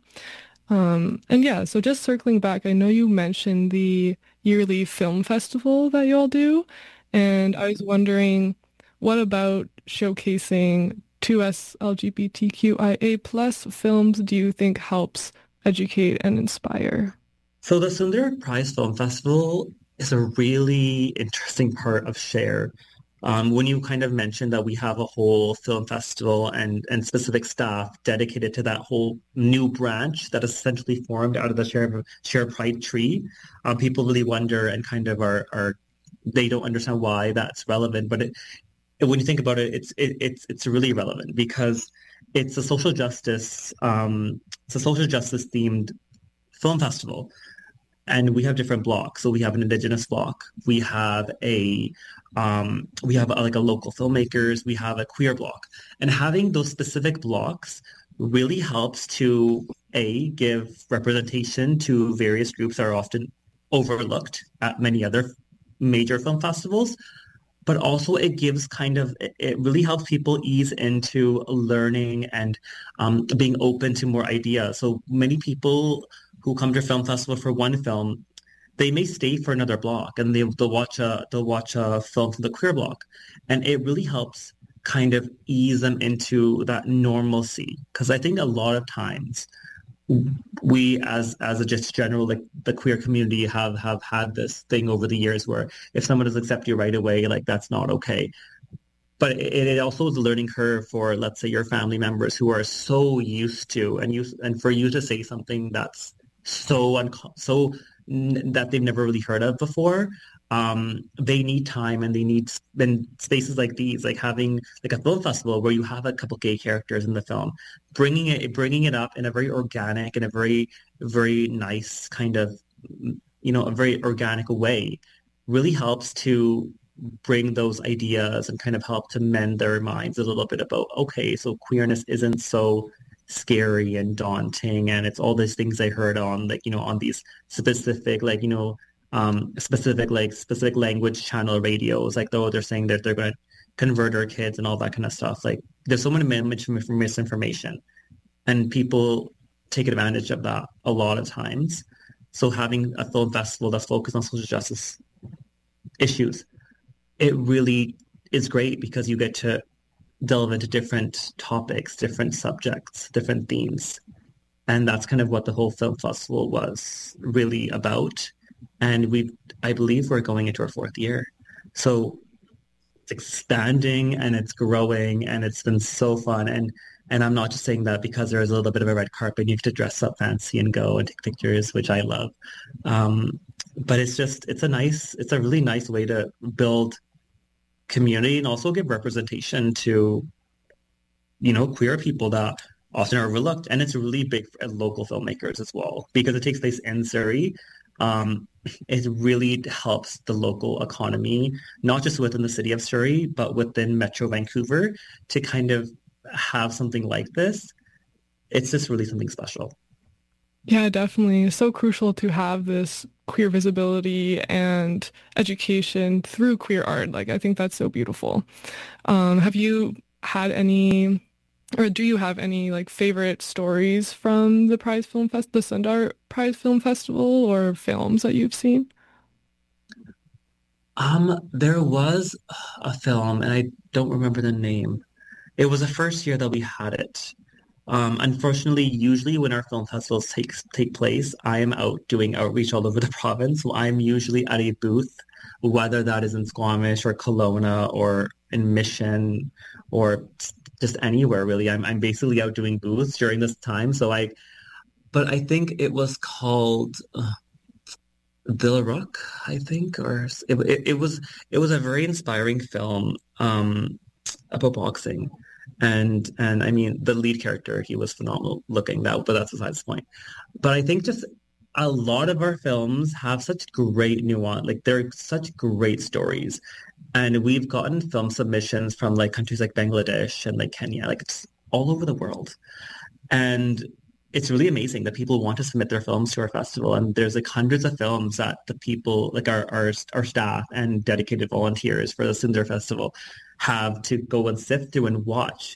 Um, and yeah, so just circling back, I know you mentioned the yearly film festival that you all do. And I was wondering, what about showcasing two S L G B T Q I A plus films do you think helps educate and inspire? So the Sundar Prize Film Festival is a really interesting part of SHARE. Um, when you kind of mentioned that we have a whole film festival and, and specific staff dedicated to that whole new branch that is essentially formed out of the SHARE, SHARE Pride tree, uh, people really wonder and kind of are, are, they don't understand why that's relevant. But it, when you think about it, it's it, it's it's really relevant because it's a social justice, um, it's a social justice themed film festival. And we have different blocks. So we have an Indigenous block. We have a, um, we have a, like a local filmmakers. We have a queer block. And having those specific blocks really helps to, A, give representation to various groups that are often overlooked at many other major film festivals. But also it gives kind of, it really helps people ease into learning and um, being open to more ideas. So many people who come to film festival for one film, they may stay for another block and they, they'll watch a they'll watch a film from the queer block, and it really helps kind of ease them into that normalcy. Because I think a lot of times we, as as a just general like the queer community, have have had this thing over the years where if someone doesn't accept you right away, like that's not okay. But it, it also is a learning curve for, let's say, your family members who are so used to, and you and for you to say something that's so unco- so n- that they've never really heard of before. Um, they need time, and they need in spaces like these, like having like a film festival where you have a couple gay characters in the film, bringing it bringing it up in a very organic and a very very nice kind of, you know, a very organic way, really helps to bring those ideas and kind of help to mend their minds a little bit about, okay, so queerness isn't so scary and daunting, and it's all these things I heard on like, you know, on these specific like, you know, um specific like specific language channel radios, like though they're saying that they're going to convert our kids and all that kind of stuff. Like there's so many misinformation and people take advantage of that a lot of times. So having a film festival that's focused on social justice issues, it really is great because you get to delve into different topics, different subjects, different themes. And that's kind of what the whole film festival was really about. And we, I believe we're going into our fourth year. So it's expanding and it's growing and it's been so fun. And and I'm not just saying that because there's a little bit of a red carpet, you get to dress up fancy and go and take pictures, which I love. Um, but it's just, it's a nice, it's a really nice way to build community and also give representation to, you know, queer people that often are overlooked. And it's really big for local filmmakers as well because it takes place in Surrey. Um, it really helps the local economy, not just within the city of Surrey, but within Metro Vancouver, to kind of have something like this. It's just really something special. Yeah, definitely. It's so crucial to have this queer visibility and education through queer art. Like, I think that's so beautiful. Um, have you had any, or do you have any like favorite stories from the Prize Film Fest, the Sundar Prize Film Festival, or films that you've seen? Um, there was a film, and I don't remember the name. It was the first year that we had it. Um, unfortunately, usually when our film festivals take, take place, I am out doing outreach all over the province. So I'm usually at a booth, whether that is in Squamish or Kelowna or in Mission or just anywhere really. I'm I'm basically out doing booths during this time. So I, but I think it was called uh, Villarook, I think, or it, it, it was it was a very inspiring film. Um, about boxing. And and I mean, the lead character, he was phenomenal looking, that, but that's besides the point. But I think just a lot of our films have such great nuance, like they're such great stories. And we've gotten film submissions from like countries like Bangladesh and like Kenya, like it's all over the world. And it's really amazing that people want to submit their films to our festival. And there's like hundreds of films that the people, like our our, our staff and dedicated volunteers for the Sundar Festival have to go and sift through and watch.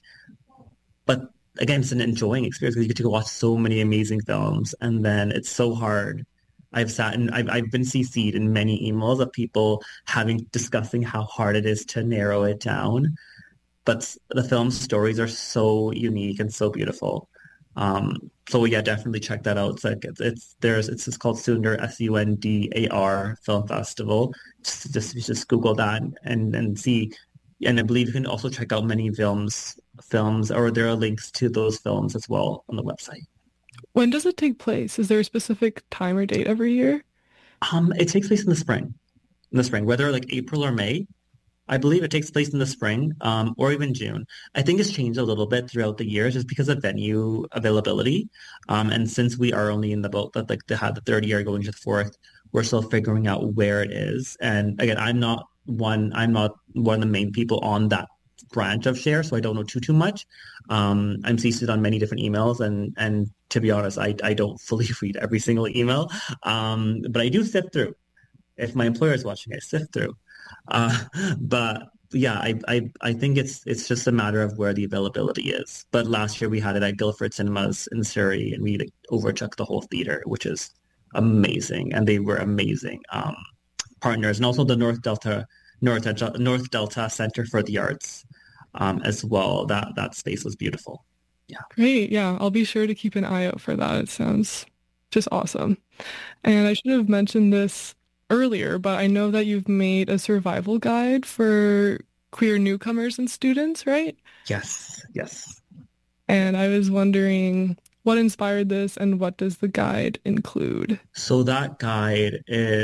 But again, it's an enjoying experience because you get to go watch so many amazing films, and then it's so hard. I've sat and I've, I've been C C'd in many emails of people having discussing how hard it is to narrow it down. But the film's stories are so unique and so beautiful. Um, so yeah, definitely check that out. It's like it's, it's there's it's just called Sundar, S U N D A R Film Festival. Just just just Google that and and see. And I believe you can also check out many films, films, or there are links to those films as well on the website. When does it take place? Is there a specific time or date every year? Um, it takes place in the spring, in the spring, whether like April or May. I believe it takes place in the spring, um, or even June. I think it's changed a little bit throughout the years just because of venue availability. Um, and since we are only in the boat that like they had the third year going to the fourth, we're still figuring out where it is. And again, I'm not one, I'm not one of the main people on that branch of Share, so I don't know too, too much. Um, I'm C C'd on many different emails, and and to be honest, I, I don't fully read every single email, um, but I do sift through. If my employer is watching, I sift through. Uh, but yeah, I, I I think it's it's just a matter of where the availability is. But last year we had it at Guildford Cinemas in Surrey, and we like, overtook the whole theater, which is amazing, and they were amazing um, partners, and also the North Delta North North Delta Center for the Arts um, as well. That that space was beautiful. Yeah, great. Yeah, I'll be sure to keep an eye out for that. It sounds just awesome. And I should have mentioned this earlier, but I know that you've made a survival guide for queer newcomers and students, right? Yes, yes. And I was wondering what inspired this and what does the guide include? So that guide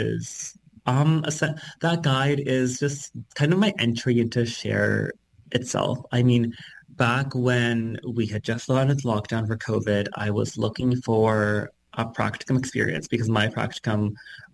is um that guide is just kind of my entry into Share itself. I mean, back when we had just gone into lockdown for COVID, I was looking for a practicum experience because my practicum,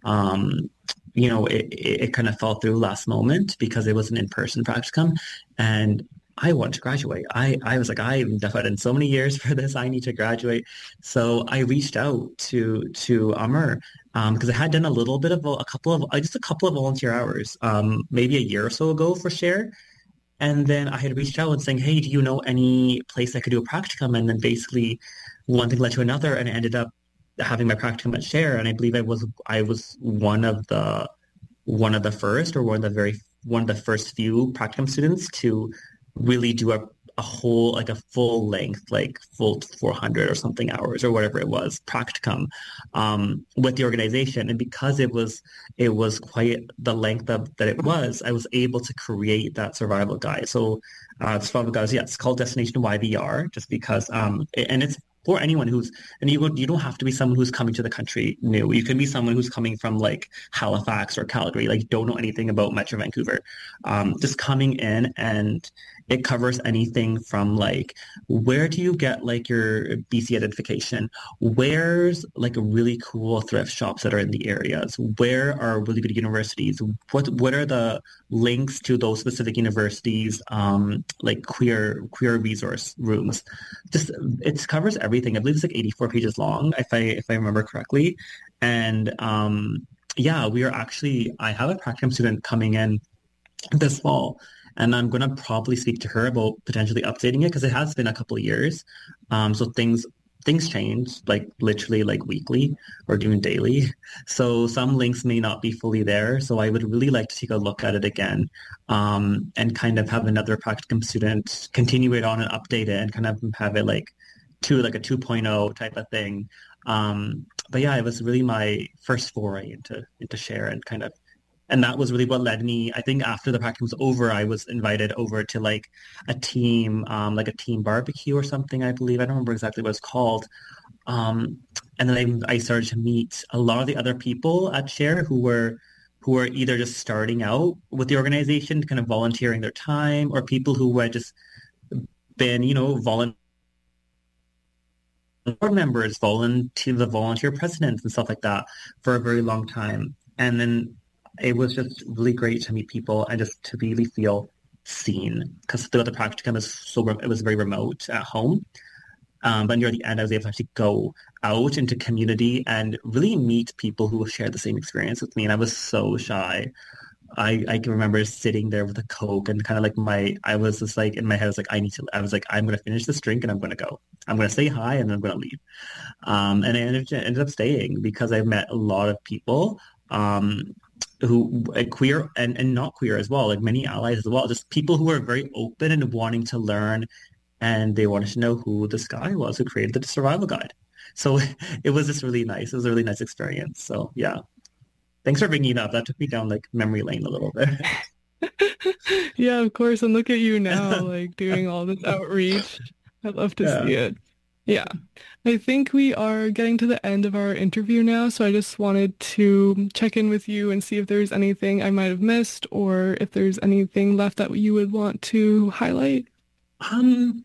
um, you know, it, it, it kind of fell through last moment because it was an in-person practicum, and I wanted to graduate. I, I was like, I've put in so many years for this. I need to graduate. So I reached out to to Amr because um, I had done a little bit of a, a couple of uh, just a couple of volunteer hours, um, maybe a year or so ago for Share. And then I had reached out and saying, hey, do you know any place I could do a practicum? And then basically one thing led to another, and I ended up having my practicum at Share. And I believe I was I was one of the one of the first or one of the very one of the first few practicum students to really do a, a whole, like a full length, like full four hundred or something hours or whatever it was, practicum um, with the organization. And because it was, it was quite the length of that it was, I was able to create that survival guide. So uh, the survival guide is, yeah, it's called Destination Y V R just because, um, it, and it's for anyone who's, and you you don't have to be someone who's coming to the country new. You can be someone who's coming from like Halifax or Calgary, like don't know anything about Metro Vancouver. Um, just coming in, and it covers anything from like, where do you get like your B C identification? Where's like a really cool thrift shops that are in the areas? Where are really good universities? What what are the links to those specific universities? Um, like queer queer resource rooms. Just it covers everything. I believe it's like eighty-four pages long, if I if I remember correctly. And um, yeah, we are actually. I have a practicum student coming in this fall. And I'm going to probably speak to her about potentially updating it because it has been a couple of years. Um, so things things change, like literally like weekly or even daily. So some links may not be fully there. So I would really like to take a look at it again um, and kind of have another practicum student continue it on and update it and kind of have it like to like a two point oh type of thing. Um, but yeah, it was really my first foray into into Share and kind of And that was really what led me. I think after the practicum was over, I was invited over to like a team, um, like a team barbecue or something, I believe. I don't remember exactly what it's called. Um, and then I, I started to meet a lot of the other people at Share who were who are either just starting out with the organization, kind of volunteering their time, or people who had just been, you know, volunteer board members, volunteer the volunteer presidents and stuff like that for a very long time. And then it was just really great to meet people and just to really feel seen, because throughout the practicum is so it was very remote at home. Um, but near the end, I was able to actually go out into community and really meet people who shared the same experience with me. And I was so shy. I, I can remember sitting there with a Coke and kind of like my, I was just like, in my head, I was like, I need to, I was like, I'm going to finish this drink and I'm going to go. I'm going to say hi and then I'm going to leave. Um, and I ended, ended up staying because I met a lot of people um, who uh, queer and, and not queer as well, like many allies as well, just people who were very open and wanting to learn. And they wanted to know who this guy was who created the survival guide. So it was just really nice. It was a really nice experience. So yeah. Thanks for bringing it up. That took me down like memory lane a little bit. Yeah, of course. And look at you now, like doing all this outreach. I'd love to yeah. see it. Yeah. I think we are getting to the end of our interview now. So I just wanted to check in with you and see if there's anything I might have missed or if there's anything left that you would want to highlight. Um,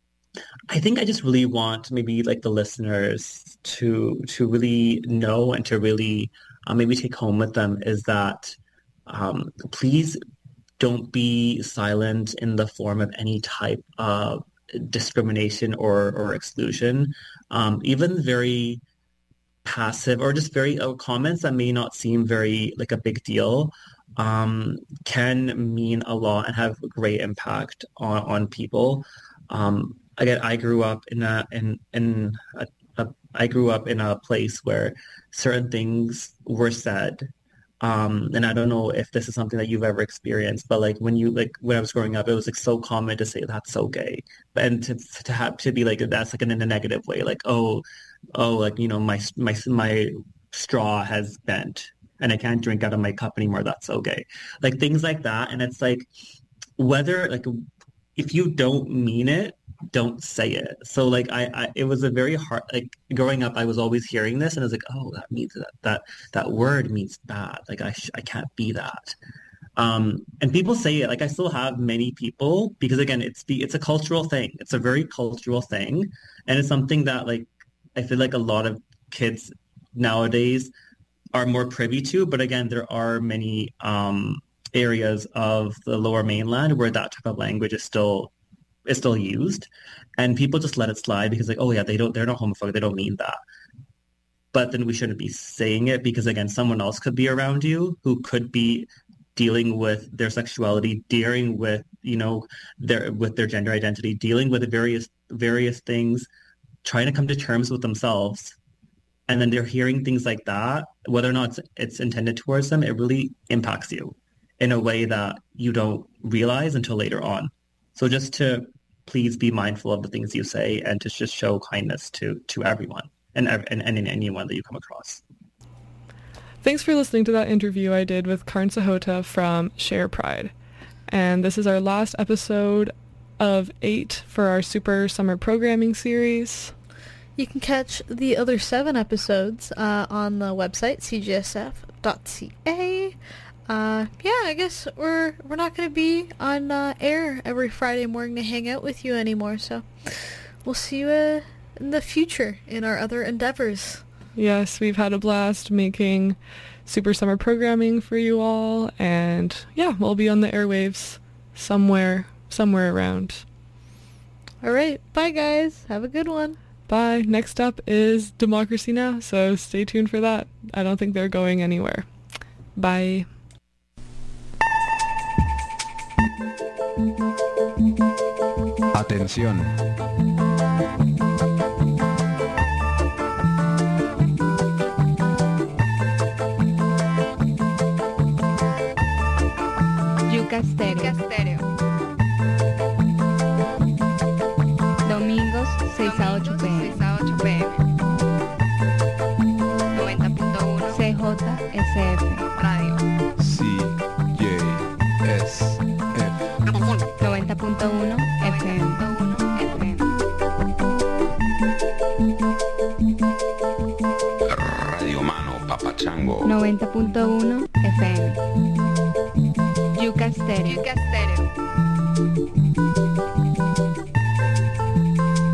I think I just really want maybe like the listeners to to really know and to really uh, maybe take home with them is that um, please don't be silent in the form of any type of discrimination or, or exclusion. Um, even very passive or just very uh, comments that may not seem very like a big deal um, can mean a lot and have a great impact on, on people. Um, again, I grew up in a in in a, a, I grew up in a place where certain things were said, um, and I don't know if this is something that you've ever experienced, but like when you like when I was growing up, it was like so common to say that's so gay, and to to have to be like that's like in a negative way, like oh oh like you know my my my straw has bent and I can't drink out of my cup anymore. That's so gay, like things like that, and it's like whether like. If you don't mean it, don't say it. So like I, I, it was a very hard, like growing up, I was always hearing this and I was like, oh, that means that, that, that word means bad. Like I, sh- I can't be that. Um, and people say it, like I still have many people because again, it's the, it's a cultural thing. It's a very cultural thing. And it's something that like, I feel like a lot of kids nowadays are more privy to, but again, there are many, um, areas of the Lower Mainland where that type of language is still is still used, and people just let it slide because like, oh yeah, they don't they're not homophobic, they don't mean that. But then we shouldn't be saying it because again, someone else could be around you who could be dealing with their sexuality, dealing with you know their with their gender identity, dealing with various various things, trying to come to terms with themselves. And then they're hearing things like that, whether or not it's, it's intended towards them, it really impacts you in a way that you don't realize until later on. So just to please be mindful of the things you say and to just show kindness to, to everyone and, and, and in anyone that you come across. Thanks for listening to that interview I did with Karn Sahota from Share Pride. And this is our last episode of eight for our Super Summer Programming series. You can catch the other seven episodes uh, on the website, c g s f dot c a. Uh, yeah, I guess we're we're not going to be on uh, air every Friday morning to hang out with you anymore, so we'll see you uh, in the future in our other endeavors. Yes, we've had a blast making Super Summer Programming for you all, and yeah, we'll be on the airwaves somewhere, somewhere around. All right, bye guys. Have a good one. Bye. Next up is Democracy Now!, so stay tuned for that. I don't think they're going anywhere. Bye. Atención. Yuca Stereo. Domingos seis a ocho p m noventa punto uno C J S F Radio. C J S F noventa punto uno F M.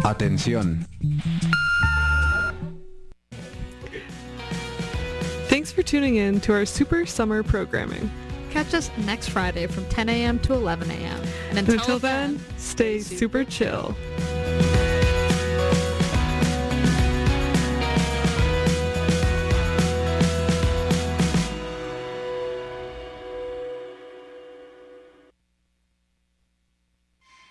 Atención. Thanks for tuning in to our super summer programming. Catch us next Friday from ten a.m. to eleven a.m. And until, until then, stay super chill.